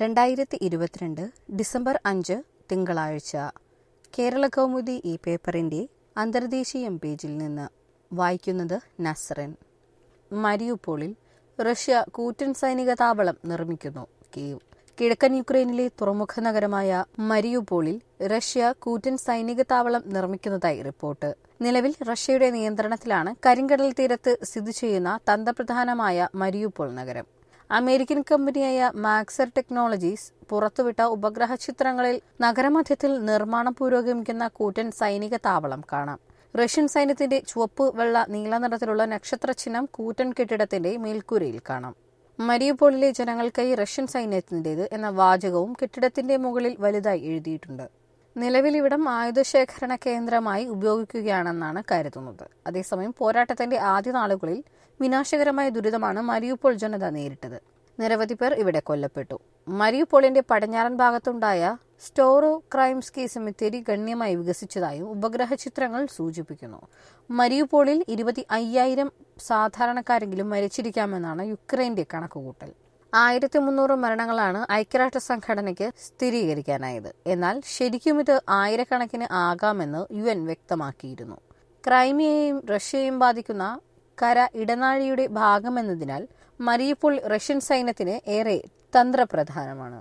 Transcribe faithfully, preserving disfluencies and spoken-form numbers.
രണ്ടായിരത്തി ഇരുപത്തിരണ്ട് ഡിസംബർ അഞ്ച് തിങ്കളാഴ്ച. കേരള കൗമുദി ഈ പേപ്പറിന്റെ അന്തർദേശീയം പേജിൽ നിന്ന് വായിക്കുന്നത് നസ്റിൻ. മരിയുപോളിൽ റഷ്യ കൂറ്റൻ സൈനിക താവളം നിർമ്മിക്കുന്നു. കീവ്. കിഴക്കൻ യുക്രൈനിലെ തുറമുഖ നഗരമായ മരിയുപോളിൽ റഷ്യ കൂറ്റൻ സൈനിക താവളം നിർമ്മിക്കുന്നതായി റിപ്പോർട്ട്. നിലവിൽ റഷ്യയുടെ നിയന്ത്രണത്തിലാണ് കരിങ്കടൽ തീരത്ത് സ്ഥിതി ചെയ്യുന്ന തന്ത്രപ്രധാനമായ മരിയുപോൾ നഗരം. അമേരിക്കൻ കമ്പനിയായ മാക്സർ ടെക്നോളജീസ് പുറത്തുവിട്ട ഉപഗ്രഹ ചിത്രങ്ങളിൽ നഗരമധ്യത്തിൽ നിർമ്മാണം പുരോഗമിക്കുന്ന കൂറ്റൻ സൈനിക താവളം കാണാം. റഷ്യൻ സൈന്യത്തിന്റെ ചുവപ്പ്, വെള്ള, നീല നിറത്തിലുള്ള നക്ഷത്ര ചിഹ്നം കൂറ്റൻ കെട്ടിടത്തിന്റെ മേൽക്കൂരയിൽ കാണാം. മരിയുപോളിലെ ജനങ്ങൾക്കായി റഷ്യൻ സൈന്യത്തിന്റേത് എന്ന വാചകവും കെട്ടിടത്തിന്റെ മുകളിൽ വലുതായി എഴുതിയിട്ടുണ്ട്. നിലവിൽ ഇവിടം ആയുധശേഖരണ കേന്ദ്രമായി ഉപയോഗിക്കുകയാണെന്നാണ് കരുതുന്നത്. അതേസമയം പോരാട്ടത്തിന്റെ ആദ്യ നാളുകളിൽ വിനാശകരമായ ദുരിതമാണ് മരിയുപോൾ ജനത നേരിട്ടത്. നിരവധി പേർ ഇവിടെ കൊല്ലപ്പെട്ടു. മരിയുപോളിന്റെ പടിഞ്ഞാറൻ ഭാഗത്തുണ്ടായ സ്റ്റോറോ ക്രൈംസ്കി സെമിത്തേരി ഗണ്യമായി വികസിച്ചതായും ഉപഗ്രഹ ചിത്രങ്ങൾ സൂചിപ്പിക്കുന്നു. മരിയുപോളിൽ ഇരുപത്തി അയ്യായിരം സാധാരണക്കാരെങ്കിലും മരിച്ചിരിക്കാമെന്നാണ് യുക്രൈന്റെ കണക്കുകൂട്ടൽ. ആയിരത്തി മുന്നൂറ് മരണങ്ങളാണ് ഐക്യരാഷ്ട്ര സംഘടനയ്ക്ക് സ്ഥിരീകരിക്കാനായത്. എന്നാൽ ശരിക്കും ഇത് ആയിരക്കണക്കിന് ആകാമെന്ന് യു എൻ വ്യക്തമാക്കിയിരുന്നു. ക്രൈമിയയെയും റഷ്യയെയും ബാധിക്കുന്ന കര ഇടനാഴിയുടെ ഭാഗമെന്നതിനാൽ മരിയുപോൾ റഷ്യൻ സൈന്യത്തിന് ഏറെ തന്ത്രപ്രധാനമാണ്.